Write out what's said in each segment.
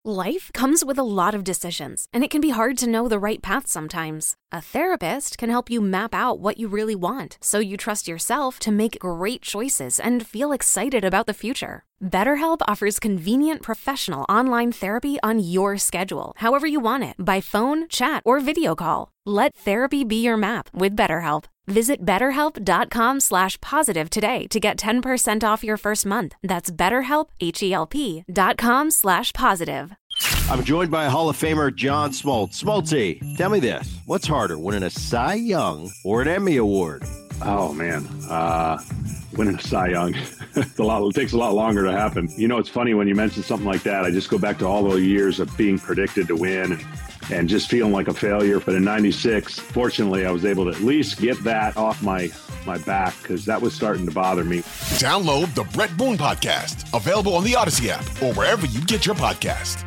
Life comes with a lot of decisions, and it can be hard to know the right path sometimes. A therapist can help you map out what you really want, so you trust yourself to make great choices and feel excited about the future. BetterHelp offers convenient professional online therapy on your schedule, however you want it, by phone, chat, or video call. Let therapy be your map with BetterHelp. Visit BetterHelp.com/positive today to get 10% off your first month. That's BetterHelp, HELP.com/positive. I'm joined by Hall of Famer John Smoltz. Smoltzy, tell me this. What's harder, winning a Cy Young or an Emmy Award? Oh, man. Winning a Cy Young. It takes a lot longer to happen. You know, it's funny when you mention something like that. I just go back to all those years of being predicted to win and just feeling like a failure. But in 96, fortunately, I was able to at least get that off my back because that was starting to bother me. Download the Brett Boone Podcast, available on the Odyssey app or wherever you get your podcast.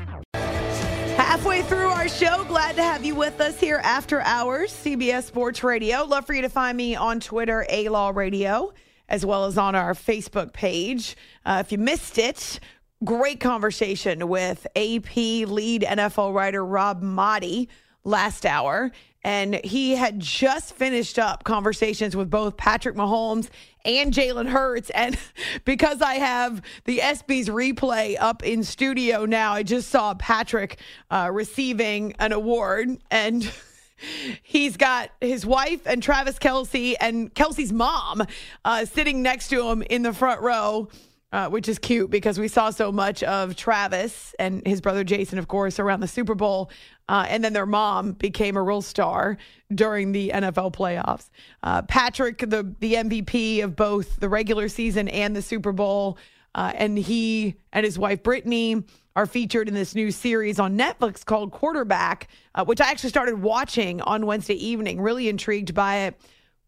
Halfway through our show, glad to have you with us here after hours, CBS Sports Radio. Love for you to find me on Twitter, A-Law Radio, as well as on our Facebook page. If you missed it, great conversation with AP lead NFL writer Rob Maaddi last hour. And he had just finished up conversations with both Patrick Mahomes and Jalen Hurts. And because I have the ESPYs replay up in studio now, I just saw Patrick receiving an award. And he's got his wife and Travis Kelce and Kelce's mom sitting next to him in the front row. Which is cute because we saw so much of Travis and his brother Jason, of course, around the Super Bowl. And then their mom became a real star during the NFL playoffs. Patrick, the MVP of both the regular season and the Super Bowl. And he and his wife, Brittany, are featured in this new series on Netflix called Quarterback, which I actually started watching on Wednesday evening. Really intrigued by it.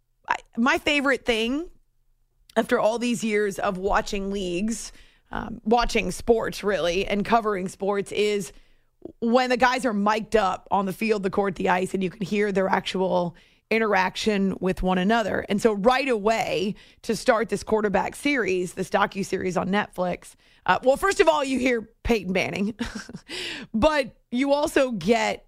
My favorite thing after all these years of watching leagues, watching sports really, and covering sports is when the guys are mic'd up on the field, the court, the ice, and you can hear their actual interaction with one another. And so right away to start this Quarterback series, this docuseries on Netflix, well, first of all, you hear Peyton Manning, but you also get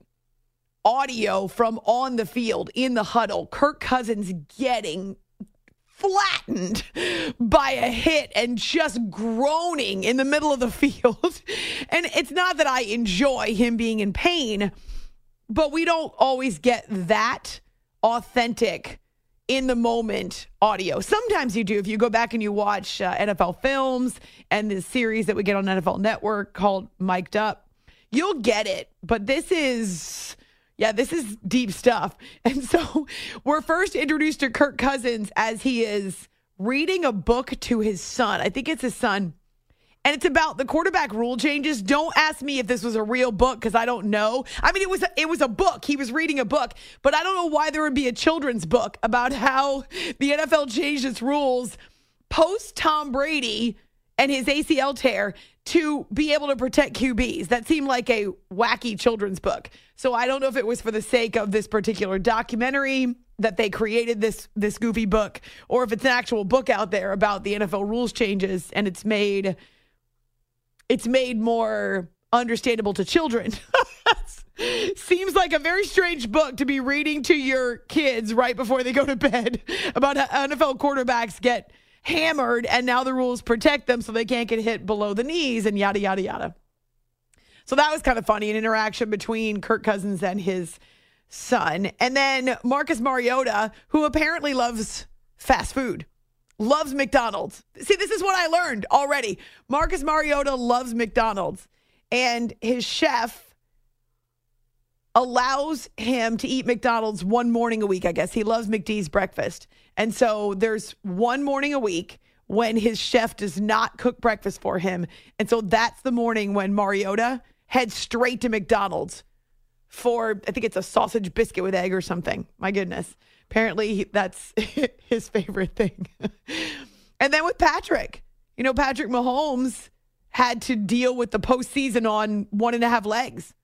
audio from on the field in the huddle. Kirk Cousins getting flattened by a hit and just groaning in the middle of the field. And it's not that I enjoy him being in pain, but we don't always get that authentic in the moment audio. Sometimes you do. If you go back and you watch NFL films and the series that we get on NFL Network called Mic'd Up, you'll get it. But this is deep stuff. And so we're first introduced to Kirk Cousins as he is reading a book to his son. I think it's his son. And it's about the quarterback rule changes. Don't ask me if this was a real book because I don't know. I mean, it was a book. He was reading a book. But I don't know why there would be a children's book about how the NFL changed its rules post Tom Brady and his ACL tear to be able to protect QBs. That seemed like a wacky children's book. So I don't know if it was for the sake of this particular documentary that they created this goofy book, or if it's an actual book out there about the NFL rules changes and it's made more understandable to children. Seems like a very strange book to be reading to your kids right before they go to bed about how NFL quarterbacks get hammered and now the rules protect them so they can't get hit below the knees and yada, yada, yada. So that was kind of funny, an interaction between Kirk Cousins and his son. And then Marcus Mariota, who apparently loves fast food, loves McDonald's. See, this is what I learned already. Marcus Mariota loves McDonald's, and his chef allows him to eat McDonald's one morning a week, I guess. He loves McD's breakfast. And so there's one morning a week when his chef does not cook breakfast for him. And so that's the morning when Mariota heads straight to McDonald's for, I think it's a sausage biscuit with egg or something. My goodness. Apparently that's his favorite thing. And then with Patrick, Patrick Mahomes had to deal with the postseason on 1.5 legs.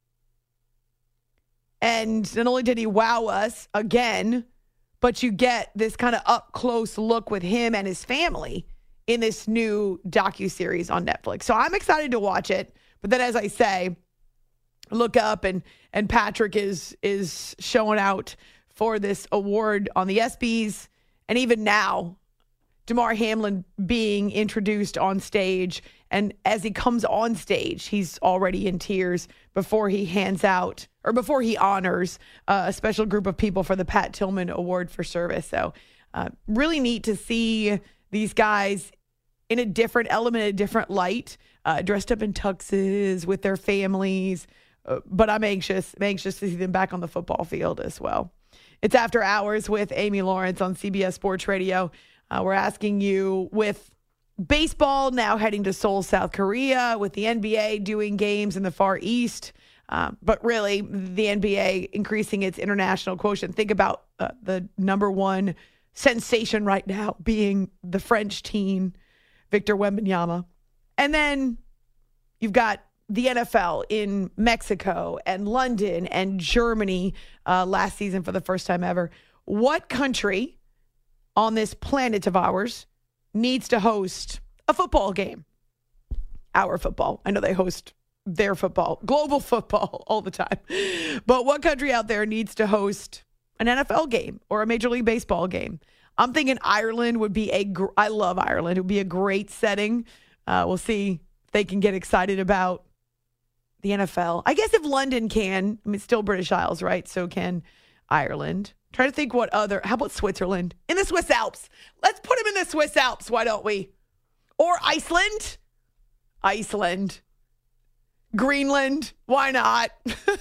And not only did he wow us again, but you get this kind of up close look with him and his family in this new docuseries on Netflix. So I'm excited to watch it. But then, as I say, look up and Patrick is showing out for this award on the ESPYs. And even now, Damar Hamlin being introduced on stage. And as he comes on stage, he's already in tears before he honors a special group of people for the Pat Tillman Award for Service. So really neat to see these guys in a different element, a different light, dressed up in tuxes with their families. But I'm anxious to see them back on the football field as well. It's After Hours with Amy Lawrence on CBS Sports Radio. We're asking you, with baseball now heading to Seoul, South Korea, with the NBA doing games in the Far East, but really the NBA increasing its international quotient. Think about the number one sensation right now being the French teen, Victor Wembanyama. And then you've got the NFL in Mexico and London and Germany last season for the first time ever. What country on this planet of ours needs to host a football game? Our football. I know they host their football, global football all the time. But what country out there needs to host an NFL game or a Major League Baseball game? I'm thinking Ireland would be I love Ireland. It would be a great setting. We'll see if they can get excited about the NFL. I guess if London can, I mean, it's still British Isles, right? So can Ireland. Try to think how about Switzerland? In the Swiss Alps. Let's put them in the Swiss Alps, why don't we? Or Iceland. Greenland, why not?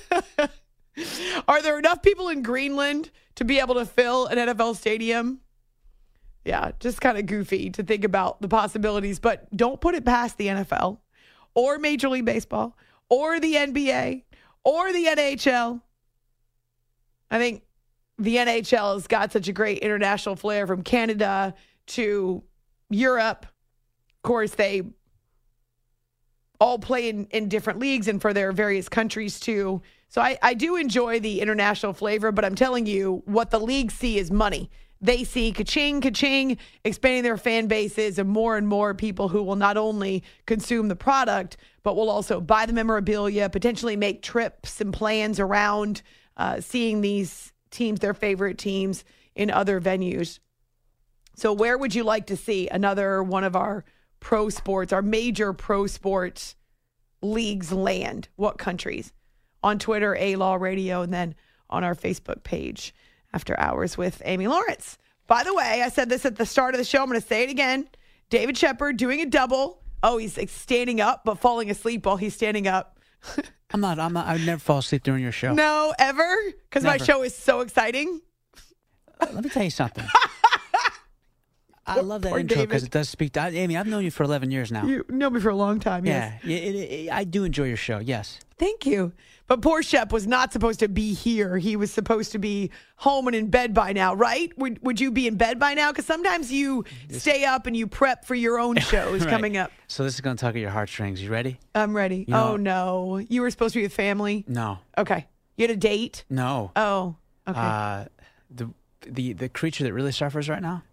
Are there enough people in Greenland to be able to fill an NFL stadium? Yeah, just kind of goofy to think about the possibilities, but don't put it past the NFL or Major League Baseball or the NBA or the NHL. I think the NHL has got such a great international flair, from Canada to Europe. Of course, they all play in different leagues and for their various countries too. So I do enjoy the international flavor, but I'm telling you, what the leagues see is money. They see ka-ching, expanding their fan bases and more people who will not only consume the product, but will also buy the memorabilia, potentially make trips and plans around seeing these teams, their favorite teams, in other venues. So where would you like to see another one of our pro sports, our major pro sports leagues land? What countries? On Twitter, A-Law Radio, and then on our Facebook page, After Hours with Amy Lawrence. By the way, I said this at the start of the show. I'm going to say it again. David Shepard doing a double. Oh, he's standing up, but falling asleep while he's standing up. I'm not. I would never fall asleep during your show. No, ever? Because my show is so exciting. Let me tell you something. I love that intro because it does speak to Amy. I've known you for 11 years now. You know me for a long time, yes. Yeah, I do enjoy your show, yes. Thank you. But poor Shep was not supposed to be here. He was supposed to be home and in bed by now, right? Would you be in bed by now? Because sometimes you stay up and you prep for your own shows right. coming up. So this is going to tug at your heartstrings. You ready? I'm ready. Oh, no. You were supposed to be with family? No. Okay. You had a date? No. Oh, okay. The creature that really suffers right now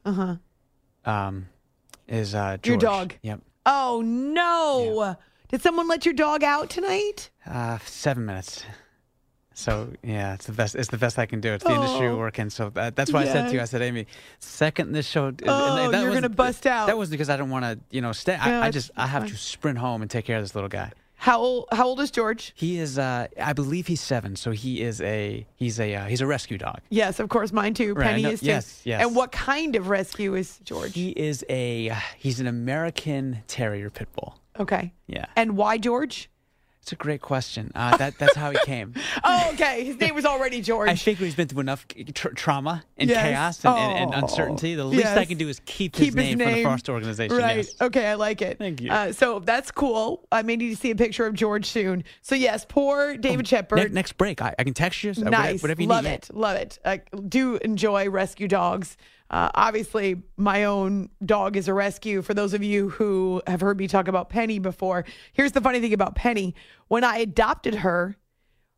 is George. Your dog? Yep. Oh, no. Yeah. Did someone let your dog out tonight? 7 minutes. So, yeah, it's the best I can do. It's the industry we're working. So that's why I said to you, I said, Amy, second this show. You're going to bust out. That was because I don't want to, stay. I have to sprint home and take care of this little guy. How old is George? He is, I believe he's 7. So he's a rescue dog. Yes, of course, mine too. Right, Penny is too. Yes. And what kind of rescue is George? He's an American Terrier Pit Bull. Okay. Yeah. And why George? It's a great question. That's how he came. Oh, okay. His name was already George. I figure he's been through enough trauma and chaos and uncertainty. The least I can do is keep his name for the Frost organization. Right. Yes. Okay, I like it. Thank you. So that's cool. I may need to see a picture of George soon. So yes, poor David Shepard. Next break, I can text you. Nice. Whatever you Love need. it. Love it. I do enjoy rescue dogs. Obviously, my own dog is a rescue. For those of you who have heard me talk about Penny before, here's the funny thing about Penny. When I adopted her,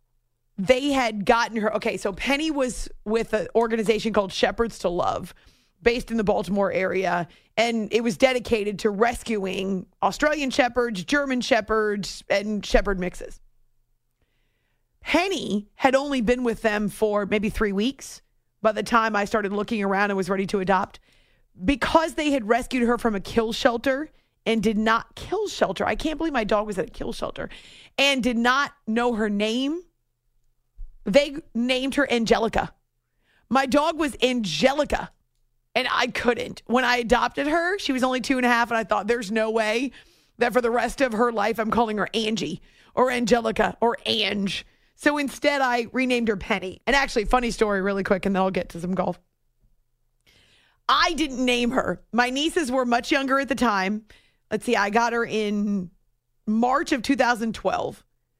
they had gotten her. Okay, so Penny was with an organization called Shepherds to Love, based in the Baltimore area, and it was dedicated to rescuing Australian Shepherds, German Shepherds, and Shepherd mixes. Penny had only been with them for maybe 3 weeks by the time I started looking around and was ready to adopt. Because they had rescued her from a kill shelter and did not kill shelter. I can't believe my dog was at a kill shelter and did not know her name. They named her Angelica. My dog was Angelica, and I couldn't. When I adopted her, she was only 2.5, and I thought there's no way that for the rest of her life I'm calling her Angie or Angelica or Ange. So instead, I renamed her Penny. And actually, funny story really quick, and then I'll get to some golf. I didn't name her. My nieces were much younger at the time. Let's see, I got her in March of 2012.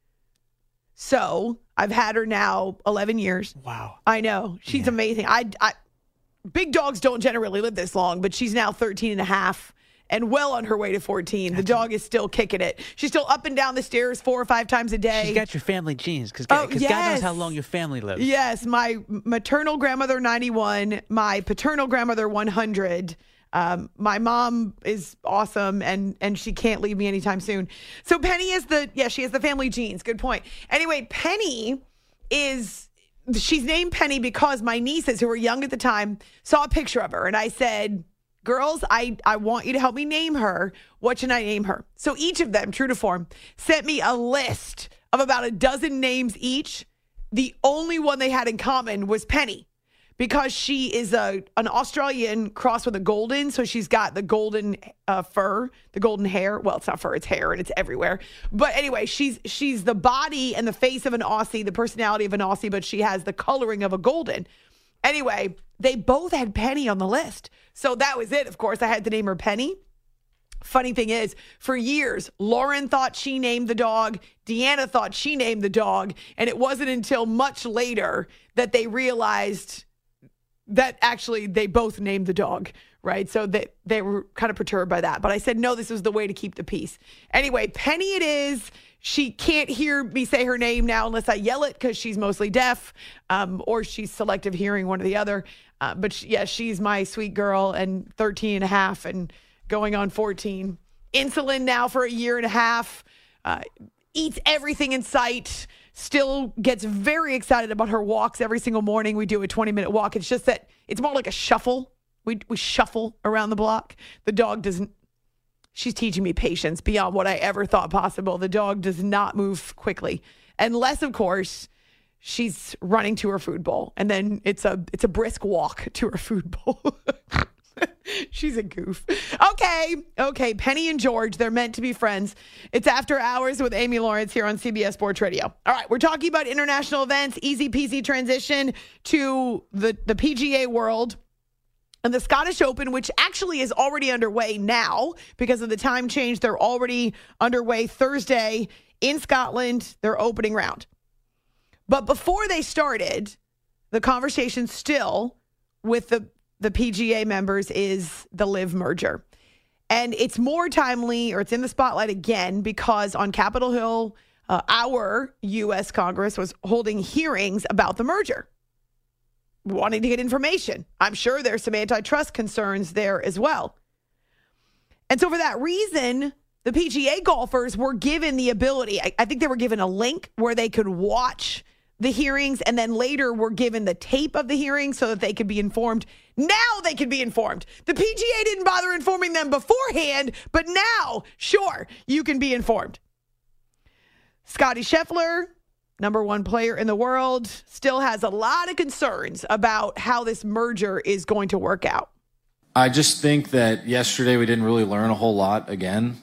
So I've had her now 11 years. Wow. I know. She's amazing. I big dogs don't generally live this long, but she's now 13 and a half and well on her way to 14. The dog is still kicking it. She's still up and down the stairs 4 or 5 times a day. She's got your family genes because God knows how long your family lives. Yes. My maternal grandmother, 91. My paternal grandmother, 100. My mom is awesome, and she can't leave me anytime soon. So Penny is she has the family genes. Good point. Anyway, Penny she's named Penny because my nieces, who were young at the time, saw a picture of her. And I said, girls, I want you to help me name her. What should I name her? So each of them, true to form, sent me a list of about a dozen names each. The only one they had in common was Penny, because she is an Australian crossed with a golden. So she's got the golden fur, the golden hair. Well, it's not fur, it's hair, and it's everywhere. But anyway, she's the body and the face of an Aussie, the personality of an Aussie, but she has the coloring of a golden. Anyway, they both had Penny on the list. So that was it. Of course, I had to name her Penny. Funny thing is, for years, Lauren thought she named the dog. Deanna thought she named the dog. And it wasn't until much later that they realized that actually they both named the dog, right? So they were kind of perturbed by that. But I said, no, this was the way to keep the peace. Anyway, Penny it is. She can't hear me say her name now unless I yell it because she's mostly deaf, or she's selective hearing, one or the other. But she's my sweet girl, and 13 and a half and going on 14. Insulin now for 1.5 years. Eats everything in sight. Still gets very excited about her walks every single morning. We do a 20-minute walk. It's just that it's more like a shuffle. We shuffle around the block. The dog doesn't. She's teaching me patience beyond what I ever thought possible. The dog does not move quickly. Unless, of course, she's running to her food bowl. And then it's a brisk walk to her food bowl. She's a goof. Okay. Penny and George, they're meant to be friends. It's After Hours with Amy Lawrence here on CBS Sports Radio. All right, we're talking about international events, easy peasy transition to the PGA world and the Scottish Open, which actually is already underway now because of the time change. They're already underway Thursday in Scotland, their opening round. But before they started, the conversation still with the PGA members is the LIV merger. And it's more timely, or it's in the spotlight again, because on Capitol Hill, our U.S. Congress was holding hearings about the merger, wanting to get information. I'm sure there's some antitrust concerns there as well. And so for that reason, the PGA golfers were given the ability, I think they were given a link where they could watch the hearings, and then later were given the tape of the hearings so that they could be informed. Now they can be informed. The PGA didn't bother informing them beforehand, but now, sure, you can be informed. Scottie Scheffler, number 1 player in the world, still has a lot of concerns about how this merger is going to work out. I just think that yesterday we didn't really learn a whole lot again.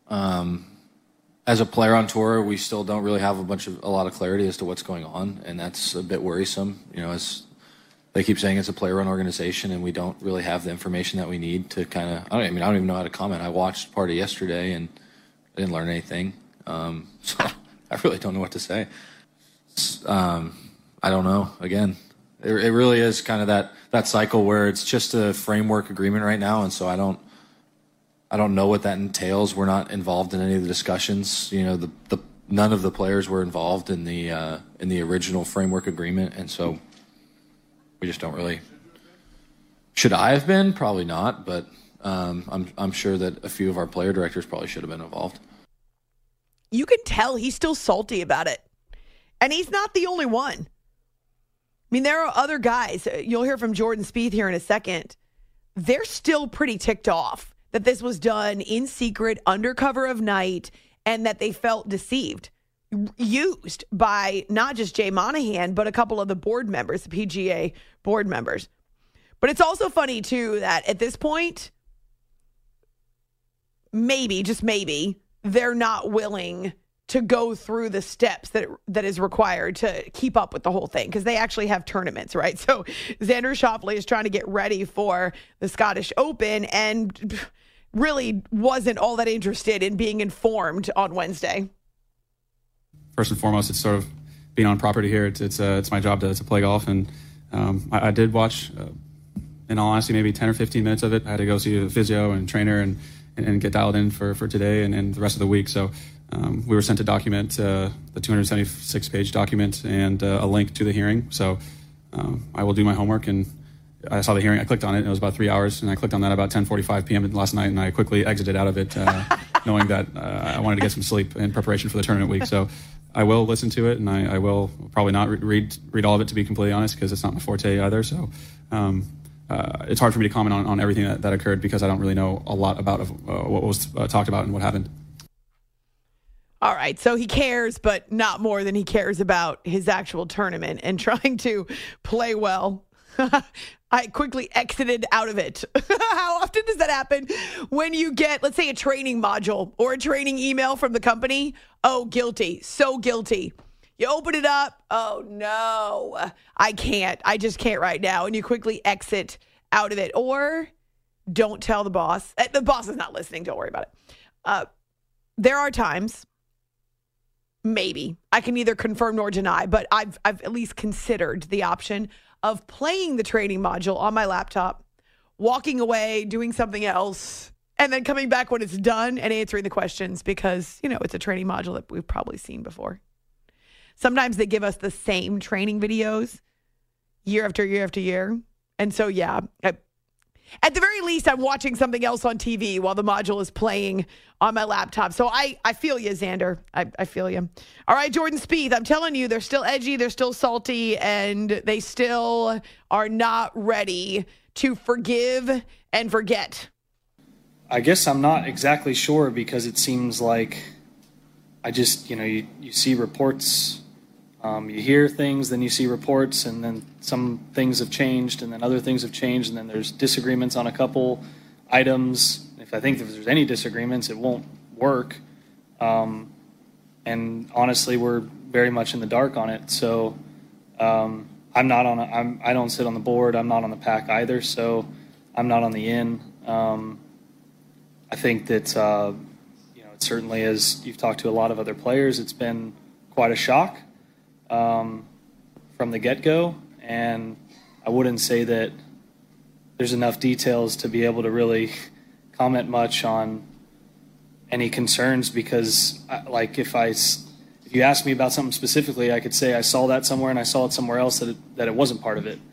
As a player on tour, we still don't really have a lot of clarity as to what's going on, and that's a bit worrisome. You know, as they keep saying it's a player-run organization, and we don't really have the information that we need to kind of. I don't even know how to comment. I watched part of yesterday, and I didn't learn anything. So I really don't know what to say. I don't know. Again, it really is kind of that cycle where it's just a framework agreement right now, and so I don't know what that entails. We're not involved in any of the discussions. You know, none of the players were involved in the original framework agreement, and so we just don't really Should I have been? Probably not, but I'm sure that a few of our player directors probably should have been involved. You can tell he's still salty about it. And he's not the only one. I mean, there are other guys. You'll hear from Jordan Spieth here in a second. They're still pretty ticked off that this was done in secret, under cover of night, and that they felt deceived. Used by not just Jay Monahan, but a couple of the board members, the PGA board members. But it's also funny, too, that at this point, maybe, just maybe, they're not willing to go through the steps that is required to keep up with the whole thing, because they actually have tournaments, right? So Xander Schauffele is trying to get ready for the Scottish Open and really wasn't all that interested in being informed on Wednesday. First and foremost, it's sort of being on property here. It's my job to play golf, and I did watch, in all honesty, maybe 10 or 15 minutes of it. I had to go see a physio and trainer and get dialed in for today and the rest of the week. So we were sent a document, the 276-page document, and a link to the hearing. So I will do my homework, and I saw the hearing. I clicked on it. And it was about 3 hours, and I clicked on that about 10:45 p.m. last night, and I quickly exited out of it, knowing that I wanted to get some sleep in preparation for the tournament week. So I will listen to it, and I will probably not read all of it, to be completely honest, because it's not my forte either. So it's hard for me to comment on everything that occurred, because I don't really know a lot about what was talked about and what happened. All right, so he cares, but not more than he cares about his actual tournament and trying to play well. I quickly exited out of it. How often does that happen when you get, let's say, a training module or a training email from the company? Oh, guilty. So guilty. You open it up. Oh, no, I can't. I just can't right now. And you quickly exit out of it. Or don't tell the boss. The boss is not listening. Don't worry about it. There are times, maybe, I can neither confirm nor deny, but I've at least considered the option of playing the training module on my laptop, walking away, doing something else, and then coming back when it's done and answering the questions, because, it's a training module that we've probably seen before. Sometimes they give us the same training videos year after year after year. And so, yeah, at the very least, I'm watching something else on TV while the module is playing on my laptop. So I feel you, Xander. I feel you. All right, Jordan Spieth, I'm telling you, they're still edgy, they're still salty, and they still are not ready to forgive and forget. I guess I'm not exactly sure, because it seems like I just, you see reports, you hear things, then you see reports, and then some things have changed, and then other things have changed, and then there's disagreements on a couple items. If there's any disagreements, it won't work. And honestly, we're very much in the dark on it. So I don't sit on the board. I'm not on the PAC either, so I'm not on the in. I think that it certainly, as you've talked to a lot of other players, it's been quite a shock from the get-go, and I wouldn't say that there's enough details to be able to really comment much on any concerns, because if you ask me about something specifically, I could say I saw that somewhere and I saw it somewhere else that it wasn't part of it.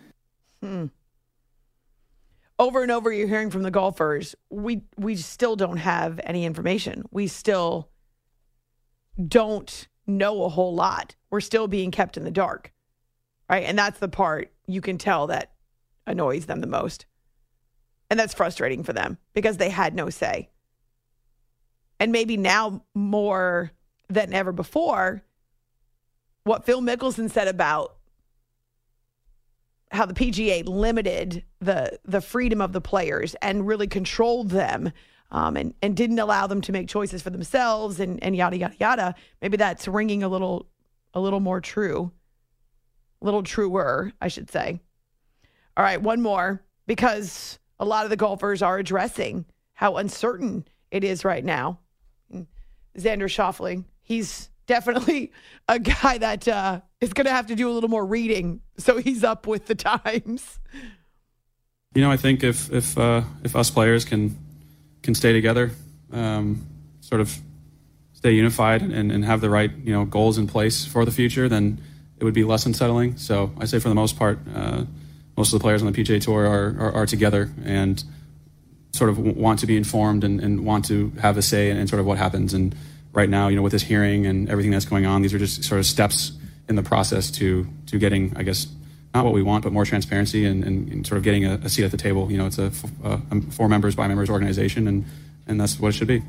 Over and over, you're hearing from the golfers, we still don't have any information. We still don't know a whole lot. We're still being kept in the dark, right? And that's the part you can tell that annoys them the most. And that's frustrating for them, because they had no say. And maybe now more than ever before, what Phil Mickelson said about how the PGA limited the freedom of the players and really controlled them, and didn't allow them to make choices for themselves, and yada, yada, yada. Maybe that's ringing a little more true, a little truer, I should say. All right, one more, because a lot of the golfers are addressing how uncertain it is right now. Xander Schauffele, he's definitely a guy that is going to have to do a little more reading, so he's up with the times. I think if us players can stay together, sort of stay unified and have the right goals in place for the future, then it would be less unsettling. So I say for the most part, most of the players on the PGA Tour are together and sort of want to be informed and want to have a say in sort of what happens. And right now, with this hearing and everything that's going on, these are just sort of steps in the process to getting, I guess, not what we want, but more transparency and sort of getting a seat at the table. It's a 4 members by members organization, and that's what it should be.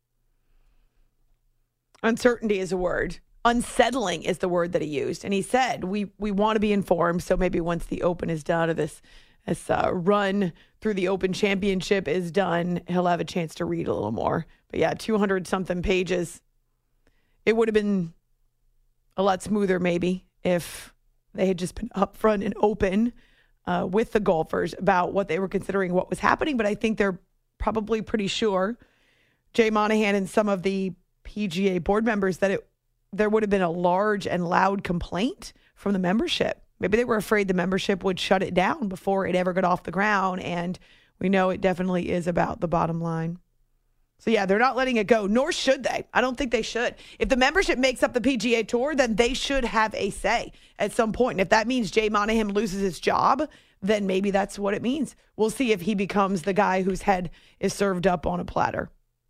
Uncertainty is a word. Unsettling is the word that he used. And he said, we want to be informed. So maybe once the Open is done, or this run through the Open Championship is done, he'll have a chance to read a little more. But yeah, 200-something pages. It would have been a lot smoother maybe if they had just been upfront and open with the golfers about what they were considering, what was happening. But I think they're probably pretty sure, Jay Monahan and some of the PGA board members, that there would have been a large and loud complaint from the membership. Maybe they were afraid the membership would shut it down before it ever got off the ground. And we know it definitely is about the bottom line. So, yeah, they're not letting it go, nor should they. I don't think they should. If the membership makes up the PGA Tour, then they should have a say at some point. And if that means Jay Monahan loses his job, then maybe that's what it means. We'll see if he becomes the guy whose head is served up on a platter.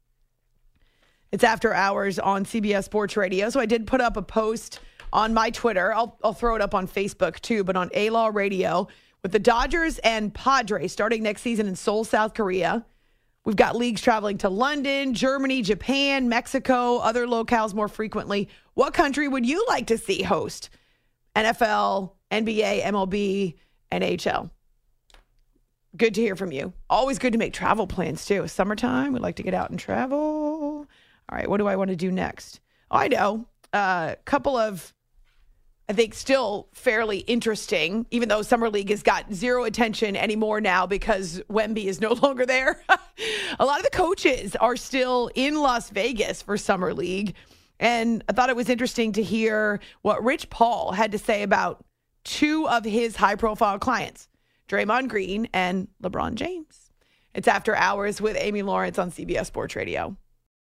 It's After Hours on CBS Sports Radio. So I did put up a post on my Twitter. I'll throw it up on Facebook too, but on A-Law Radio, with the Dodgers and Padres starting next season in Seoul, South Korea. We've got leagues traveling to London, Germany, Japan, Mexico, other locales more frequently. What country would you like to see host NFL, NBA, MLB, NHL? Good to hear from you. Always good to make travel plans too. Summertime, we'd like to get out and travel. All right, what do I want to do next? Oh, I know. A couple of, I think, still fairly interesting, even though Summer League has got zero attention anymore now because Wemby is no longer there. A lot of the coaches are still in Las Vegas for Summer League. And I thought it was interesting to hear what Rich Paul had to say about 2 of his high-profile clients, Draymond Green and LeBron James. It's After Hours with Amy Lawrence on CBS Sports Radio.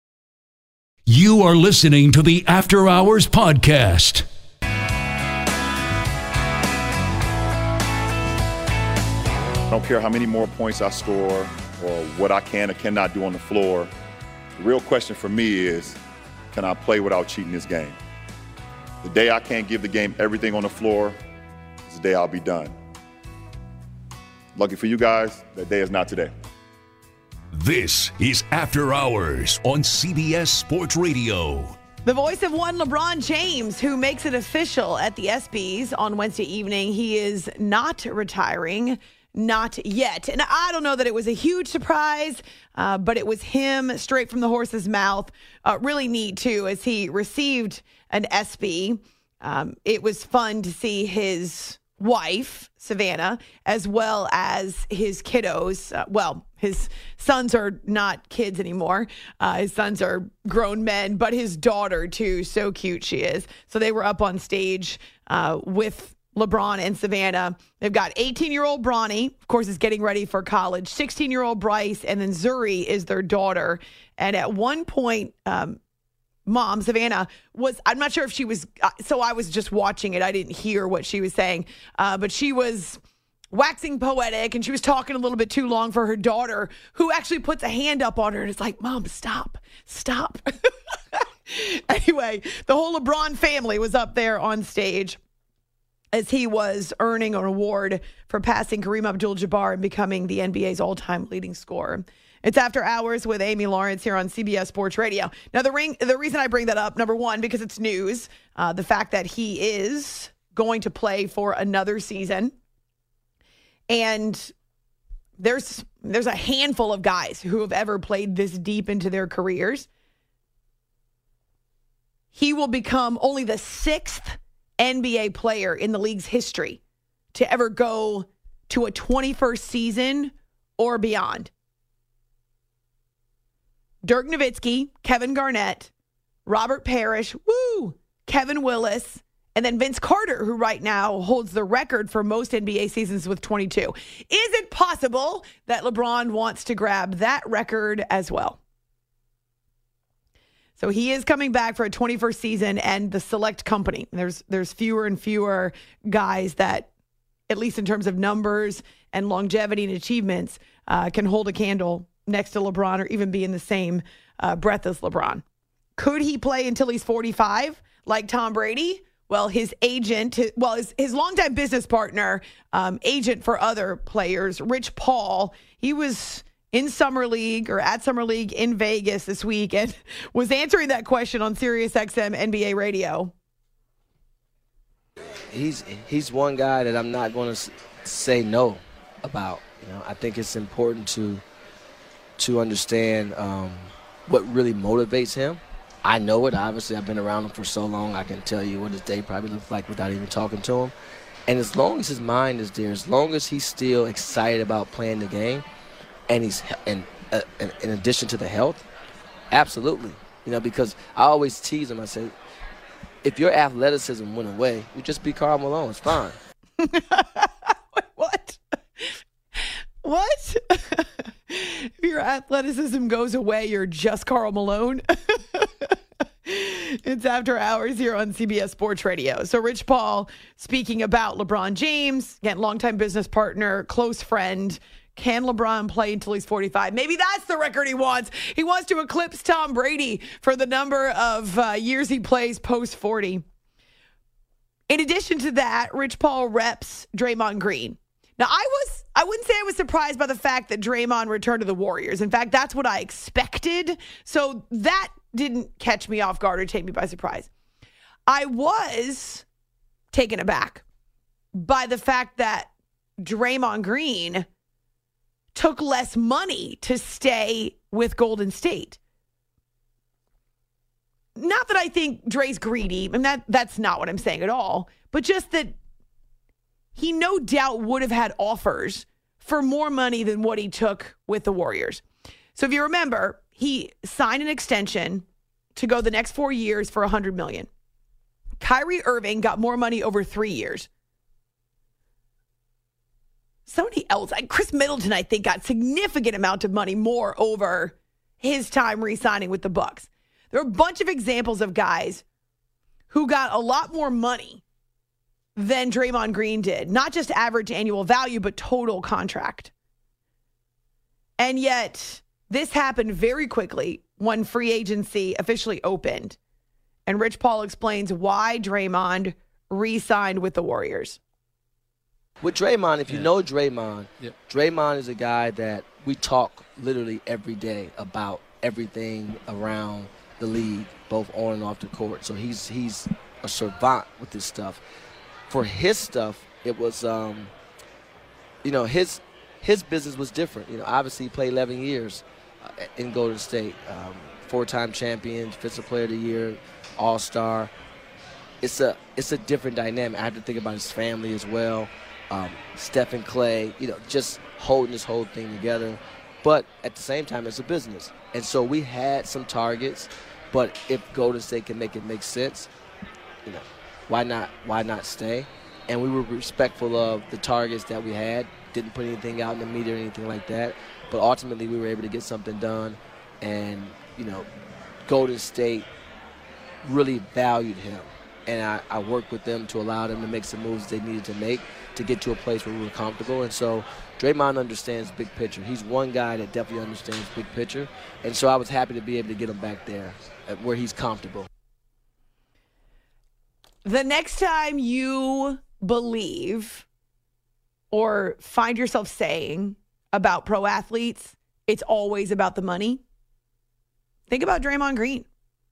You are listening to the After Hours Podcast. I don't care how many more points I score or what I can or cannot do on the floor. The real question for me is, can I play without cheating this game? The day I can't give the game everything on the floor is the day I'll be done. Lucky for you guys, that day is not today. This is After Hours on CBS Sports Radio. The voice of one LeBron James, who makes it official at the ESPYs on Wednesday evening. He is not retiring, not yet. And I don't know that it was a huge surprise, but it was him straight from the horse's mouth. Really neat, too, as he received an ESPY. It was fun to see his wife, Savannah, as well as his kiddos. His sons are not kids anymore. His sons are grown men, but his daughter, too. So cute she is. So they were up on stage with LeBron and Savannah. They've got 18-year-old Bronny, of course, is getting ready for college. 16-year-old Bryce, and then Zuri is their daughter. And at one point, Mom, Savannah, I'm not sure if she was, so I was just watching it. I didn't hear what she was saying, but she was waxing poetic, and she was talking a little bit too long for her daughter, who actually puts a hand up on her and is like, Mom, stop. Anyway, the whole LeBron family was up there on stage as he was earning an award for passing Kareem Abdul-Jabbar and becoming the NBA's all-time leading scorer. It's After Hours with Amy Lawrence here on CBS Sports Radio. Now, the reason I bring that up, number one, because it's news, the fact that he is going to play for another season. And there's a handful of guys who have ever played this deep into their careers. He will become only the 6th NBA player in the league's history to ever go to a 21st season or beyond. Dirk Nowitzki, Kevin Garnett, Robert Parrish, Kevin Willis, and then Vince Carter, who right now holds the record for most NBA seasons with 22. Is it possible that LeBron wants to grab that record as well? So he is coming back for a 21st season and the select company. There's fewer and fewer guys that at least in terms of numbers and longevity and achievements, can hold a candle next to LeBron or even be in the same breath as LeBron. Could he play until he's 45 like Tom Brady? Well, his agent, his longtime business partner, agent for other players, Rich Paul, he was in Summer League or at Summer League in Vegas this week and was answering that question on SiriusXM NBA radio. He's one guy that I'm not going to say no about. I think it's important to understand what really motivates him. I know it. Obviously, I've been around him for so long. I can tell you what his day probably looks like without even talking to him. And as long as his mind is there, as long as he's still excited about playing the game, and he's in addition to the health, absolutely. Because I always tease him. I say, if your athleticism went away, you'd just be Karl Malone. It's fine. What? What? If your athleticism goes away, you're just Karl Malone. It's After Hours here on CBS Sports Radio. So Rich Paul speaking about LeBron James, again, longtime business partner, close friend. Can LeBron play until he's 45? Maybe that's the record he wants. He wants to eclipse Tom Brady for the number of years he plays post 40. In addition to that, Rich Paul reps Draymond Green. Now, I wouldn't say I was surprised by the fact that Draymond returned to the Warriors. In fact, that's what I expected. So that didn't catch me off guard or take me by surprise. I was taken aback by the fact that Draymond Green took less money to stay with Golden State. Not that I think Dre's greedy, and that's not what I'm saying at all, but just that he no doubt would have had offers for more money than what he took with the Warriors. So if you remember, he signed an extension to go the next 4 years for $100 million. Kyrie Irving got more money over 3 years. Somebody else, Chris Middleton, I think, got significant amount of money more over his time re-signing with the Bucks. There are a bunch of examples of guys who got a lot more money than Draymond Green did. Not just average annual value, but total contract. And yet, this happened very quickly when free agency officially opened. And Rich Paul explains why Draymond re-signed with the Warriors. With Draymond, if you know Draymond, Draymond is a guy that we talk literally every day about everything around the league, both on and off the court. So he's a savant with this stuff. For his stuff, it was, his business was different. Obviously he played 11 years in Golden State, 4-time champion, Defensive Player of the Year, All-Star. It's a different dynamic. I have to think about his family as well. Steph and Clay, just holding this whole thing together. But at the same time, it's a business. And so we had some targets, but if Golden State can make it make sense, why not stay? And we were respectful of the targets that we had, didn't put anything out in the media or anything like that. But ultimately, we were able to get something done. And, Golden State really valued him. And I worked with them to allow them to make some moves they needed to make to get to a place where we were comfortable. And so Draymond understands big picture. He's one guy that definitely understands big picture. And so I was happy to be able to get him back there where he's comfortable. The next time you believe or find yourself saying about pro athletes, it's always about the money, think about Draymond Green.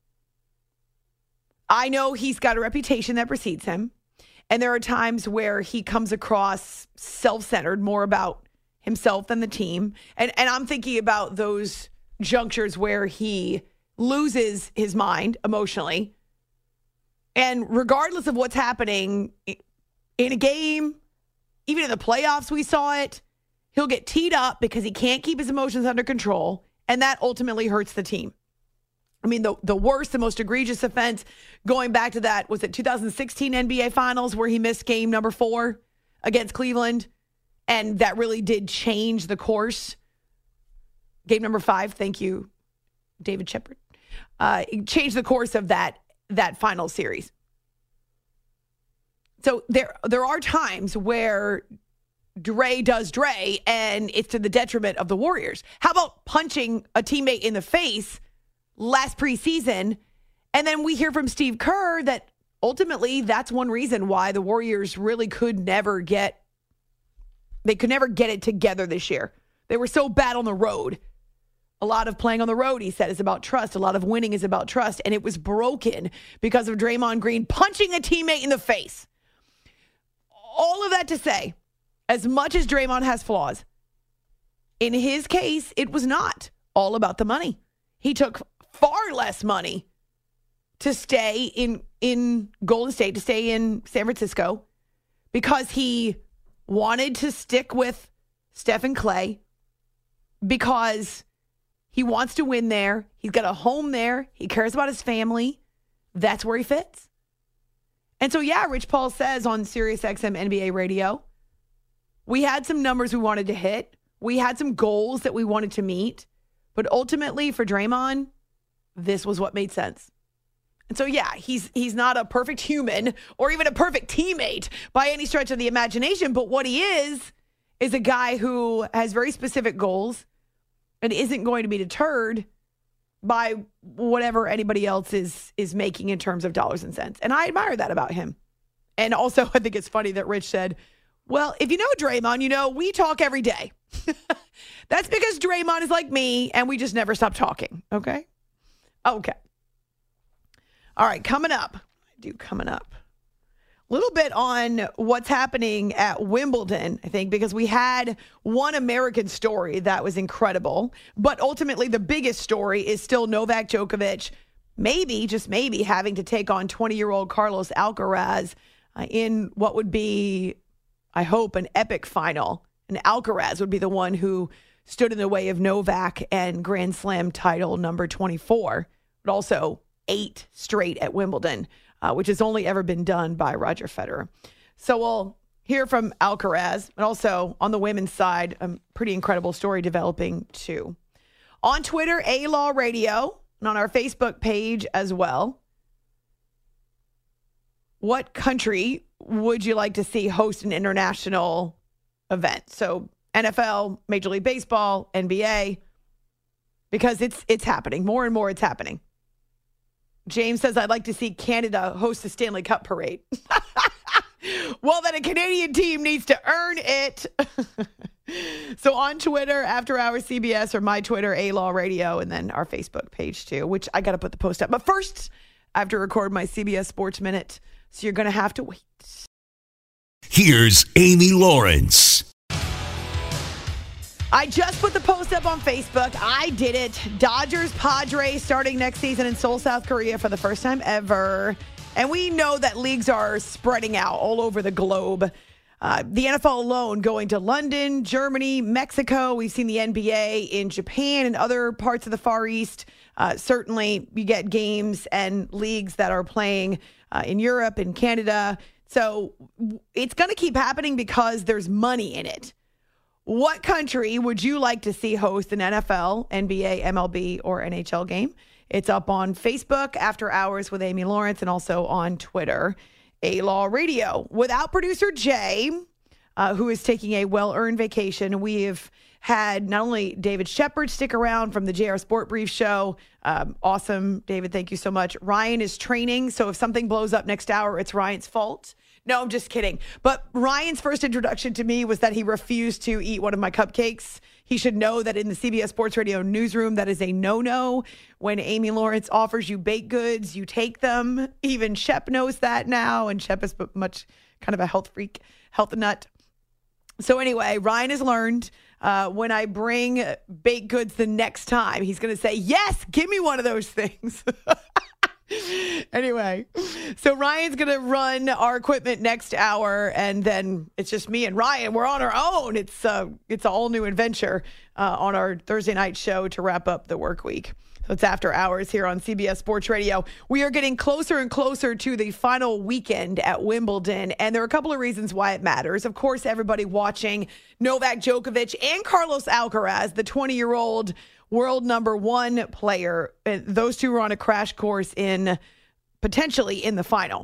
I know he's got a reputation that precedes him, and there are times where he comes across self-centered, more about himself than the team. And I'm thinking about those junctures where he loses his mind emotionally. And regardless of what's happening in a game, even in the playoffs we saw it, he'll get teed up because he can't keep his emotions under control, and that ultimately hurts the team. I mean, the worst, the most egregious offense going back to that, was it 2016 NBA Finals where he missed game number 4 against Cleveland? And that really did change the course. Game number 5, thank you, David Shepard. It changed the course of that final series. So there are times where Dre does Dre, and it's to the detriment of the Warriors. How about punching a teammate in the face last preseason? And then we hear from Steve Kerr that ultimately that's one reason why the Warriors really could never get it together this year. They were so bad on the road. A lot of playing on the road, he said, is about trust. A lot of winning is about trust. And it was broken because of Draymond Green punching a teammate in the face. All of that to say, as much as Draymond has flaws, in his case, it was not all about the money. He took far less money to stay in Golden State, to stay in San Francisco, because he wanted to stick with Steph and Clay, because he wants to win there. He's got a home there. He cares about his family. That's where he fits. And so, yeah, Rich Paul says on SiriusXM NBA radio, we had some numbers we wanted to hit. We had some goals that we wanted to meet. But ultimately, for Draymond, this was what made sense. And so, yeah, he's not a perfect human or even a perfect teammate by any stretch of the imagination. But what he is a guy who has very specific goals and isn't going to be deterred by whatever anybody else is making in terms of dollars and cents. And I admire that about him. And also, I think it's funny that Rich said, well, if you know Draymond, you know we talk every day. That's because Draymond is like me, and we just never stop talking, okay? Okay. All right, coming up. A little bit on what's happening at Wimbledon, I think, because we had one American story that was incredible. But ultimately, the biggest story is still Novak Djokovic, maybe, just maybe, having to take on 20-year-old Carlos Alcaraz in what would be, I hope, an epic final. And Alcaraz would be the one who stood in the way of Novak and Grand Slam title number 24, but also 8 straight at Wimbledon, which has only ever been done by Roger Federer. So we'll hear from Alcaraz, but also on the women's side, a pretty incredible story developing too. On Twitter, A-Law Radio, and on our Facebook page as well. What country would you like to see host an international event? So NFL, Major League Baseball, NBA, because it's happening. More and more it's happening. James says, I'd like to see Canada host the Stanley Cup parade. Well, then a Canadian team needs to earn it. So on Twitter, After Hours CBS, or my Twitter, A-Law Radio, and then our Facebook page too, which I got to put the post up. But first, I have to record my CBS Sports Minute, so you're going to have to wait. Here's Amy Lawrence. I just put the post up on Facebook. I did it. Dodgers Padres starting next season in Seoul, South Korea for the first time ever. And we know that leagues are spreading out all over the globe. The NFL alone going to London, Germany, Mexico. We've seen the NBA in Japan and other parts of the Far East. Certainly, you get games and leagues that are playing in Europe and Canada. So it's going to keep happening because there's money in it. What country would you like to see host an NFL, NBA, MLB, or NHL game? It's up on Facebook, After Hours with Amy Lawrence, and also on Twitter, A-Law Radio. Without producer Jay, who is taking a well-earned vacation, we have had not only David Shepard stick around from the JR Sport Brief show. Awesome, David, thank you so much. Ryan is training, so if something blows up next hour, it's Ryan's fault. No, I'm just kidding. But Ryan's first introduction to me was that he refused to eat one of my cupcakes. He should know that in the CBS Sports Radio newsroom, that is a no-no. When Amy Lawrence offers you baked goods, you take them. Even Shep knows that now, and Shep is much kind of a health freak, health nut. So anyway, Ryan has learned when I bring baked goods the next time, he's going to say, yes, give me one of those things. Anyway, so Ryan's going to run our equipment next hour, and then it's just me and Ryan. We're on our own. It's an all new adventure on our Thursday night show to wrap up the work week. So it's After Hours here on CBS Sports Radio. We are getting closer and closer to the final weekend at Wimbledon, and there are a couple of reasons why it matters. Of course, everybody watching Novak Djokovic and Carlos Alcaraz, the 20-year-old world number 1 player. Those two were on a crash course potentially in the final.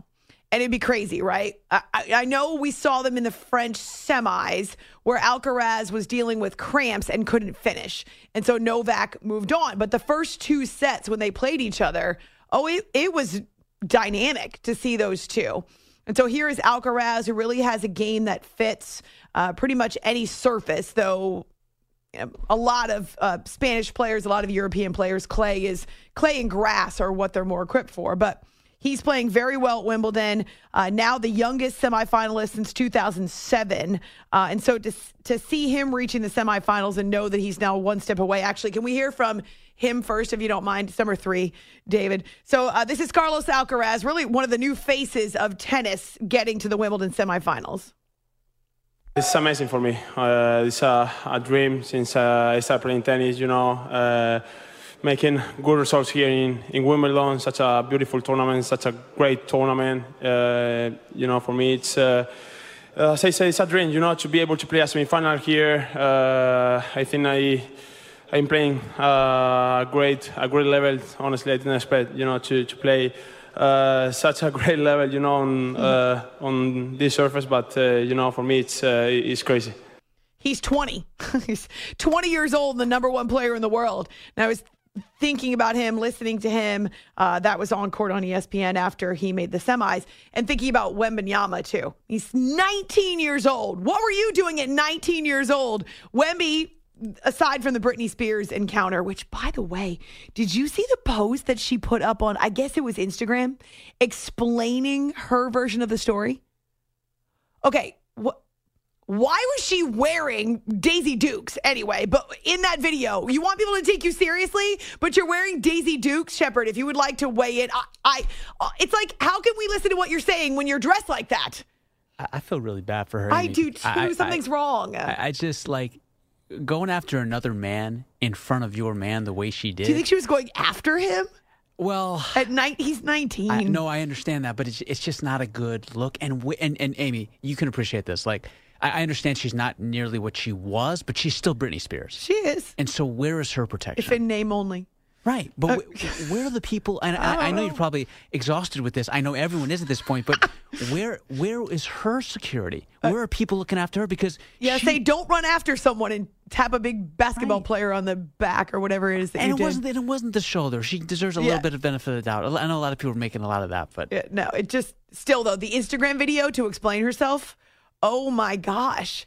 And it'd be crazy, right? I know we saw them in the French semis where Alcaraz was dealing with cramps and couldn't finish. And so Novak moved on. But the first 2 sets when they played each other, it was dynamic to see those two. And so here is Alcaraz, who really has a game that fits pretty much any surface, though a lot of Spanish players, a lot of European players, clay and grass are what they're more equipped for. But he's playing very well at Wimbledon, now the youngest semifinalist since 2007. And so to see him reaching the semifinals and know that he's now one step away. Actually, can we hear from him first, if you don't mind? It's number 3, David. So this is Carlos Alcaraz, really one of the new faces of tennis getting to the Wimbledon semifinals. It's amazing for me. It's a dream since I started playing tennis, making good results here in Wimbledon, such a beautiful tournament, such a great tournament. For me, it's, as I say, it's a dream, to be able to play a semi-final here. I think I'm playing a great level. Honestly, I didn't expect, to play such a great level, on this surface. But for me, it's crazy. He's 20. He's 20 years old, the number 1 player in the world. And I was thinking about him, listening to him. That was on court on ESPN after he made the semis, and thinking about Wembanyama too. He's 19 years old. What were you doing at 19 years old? Wemby, aside from the Britney Spears encounter, which, by the way, did you see the post that she put up on, I guess it was Instagram, explaining her version of the story? Okay, why was she wearing Daisy Dukes anyway? But in that video, you want people to take you seriously, but you're wearing Daisy Dukes, Shepard. If you would like to weigh in, it's like, how can we listen to what you're saying when you're dressed like that? I feel really bad for her. I do too. Something's wrong. I just like going after another man in front of your man the way she did. Do you think she was going after him? Well, at night, he's 19. No, I understand that, but it's just not a good look. And Amy, you can appreciate this. Like, I understand she's not nearly what she was, but she's still Britney Spears. She is. And so where is her protection? If in name only. Right. But where are the people? And I know you're probably exhausted with this. I know everyone is at this point. But where is her security? Where are people looking after her? Because say don't run after someone and tap a big basketball player on the back or whatever it is that you did. And it wasn't the shoulder. She deserves a little bit of benefit of the doubt. I know a lot of people are making a lot of that. But no, it just still, though, the Instagram video to explain herself, oh, my gosh.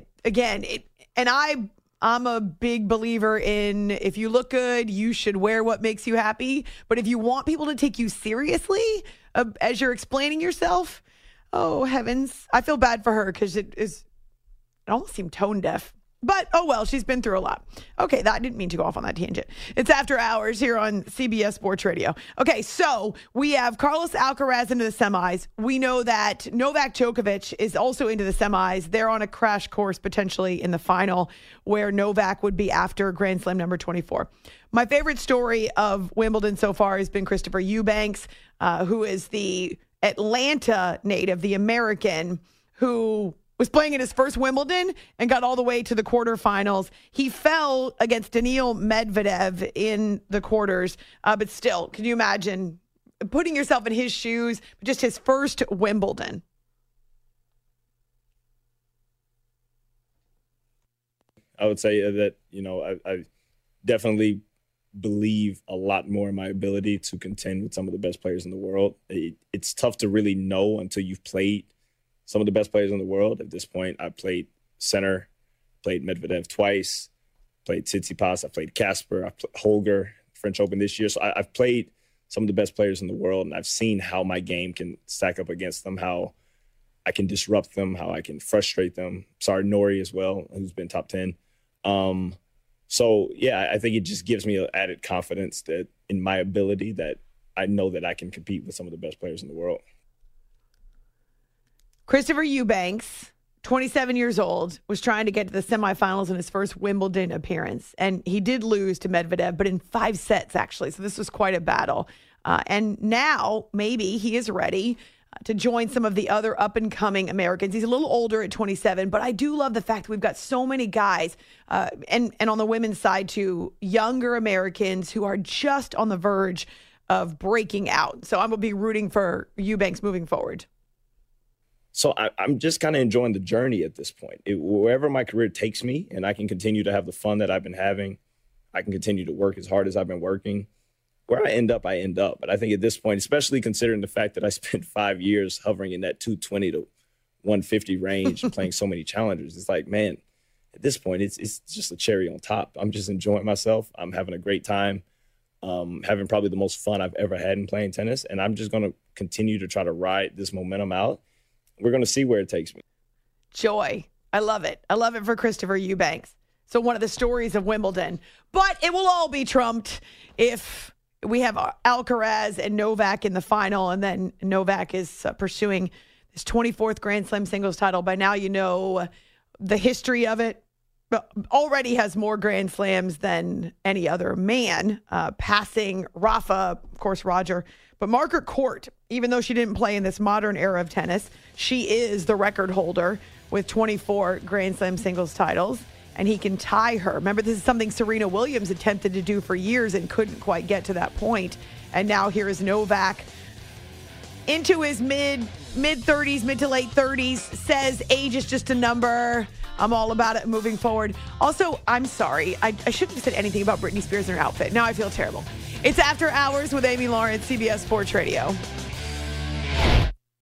I'm a big believer in if you look good, you should wear what makes you happy. But if you want people to take you seriously as you're explaining yourself, oh, heavens. I feel bad for her because it almost seemed tone deaf. But, oh, well, she's been through a lot. Okay, I didn't mean to go off on that tangent. It's After Hours here on CBS Sports Radio. Okay, so we have Carlos Alcaraz into the semis. We know that Novak Djokovic is also into the semis. They're on a crash course potentially in the final where Novak would be after Grand Slam number 24. My favorite story of Wimbledon so far has been Christopher Eubanks, who is the Atlanta native, the American, who was playing in his first Wimbledon and got all the way to the quarterfinals. He fell against Daniil Medvedev in the quarters, but still, can you imagine putting yourself in his shoes, just his first Wimbledon? I would say that, I definitely believe a lot more in my ability to contend with some of the best players in the world. It's tough to really know until you've played some of the best players in the world. At this point, I played center, played Medvedev twice, played Tsitsipas, I played Casper, I played Holger, French Open this year. So I've played some of the best players in the world, and I've seen how my game can stack up against them, how I can disrupt them, how I can frustrate them. Sorry, Nori as well, who's been top 10. So, yeah, I think it just gives me added confidence that in my ability that I know that I can compete with some of the best players in the world. Christopher Eubanks, 27 years old, was trying to get to the semifinals in his first Wimbledon appearance. And he did lose to Medvedev, but in 5 sets, actually. So this was quite a battle. And now maybe he is ready to join some of the other up-and-coming Americans. He's a little older at 27, but I do love the fact that we've got so many guys, and on the women's side too, younger Americans who are just on the verge of breaking out. So I'm going to be rooting for Eubanks moving forward. So I'm just kind of enjoying the journey at this point. Wherever my career takes me and I can continue to have the fun that I've been having, I can continue to work as hard as I've been working. Where I end up, I end up. But I think at this point, especially considering the fact that I spent 5 years hovering in that 220 to 150 range and playing so many challengers, it's like, man, at this point, it's just a cherry on top. I'm just enjoying myself. I'm having a great time, having probably the most fun I've ever had in playing tennis. And I'm just going to continue to try to ride this momentum out. We're going to see where it takes me. Joy. I love it. I love it for Christopher Eubanks. So one of the stories of Wimbledon. But it will all be trumped if we have Alcaraz and Novak in the final, and then Novak is pursuing his 24th Grand Slam singles title. By now you know the history of it. Already has more Grand Slams than any other man, passing Rafa, of course, Roger. But Margaret Court, even though she didn't play in this modern era of tennis, she is the record holder with 24 Grand Slam singles titles, and he can tie her. Remember, this is something Serena Williams attempted to do for years and couldn't quite get to that point. And now here is Novak into his mid-30s, mid to late 30s, says age is just a number. I'm all about it moving forward. Also, I'm sorry. I shouldn't have said anything about Britney Spears and her outfit. Now I feel terrible. It's After Hours with Amy Lawrence, CBS Sports Radio.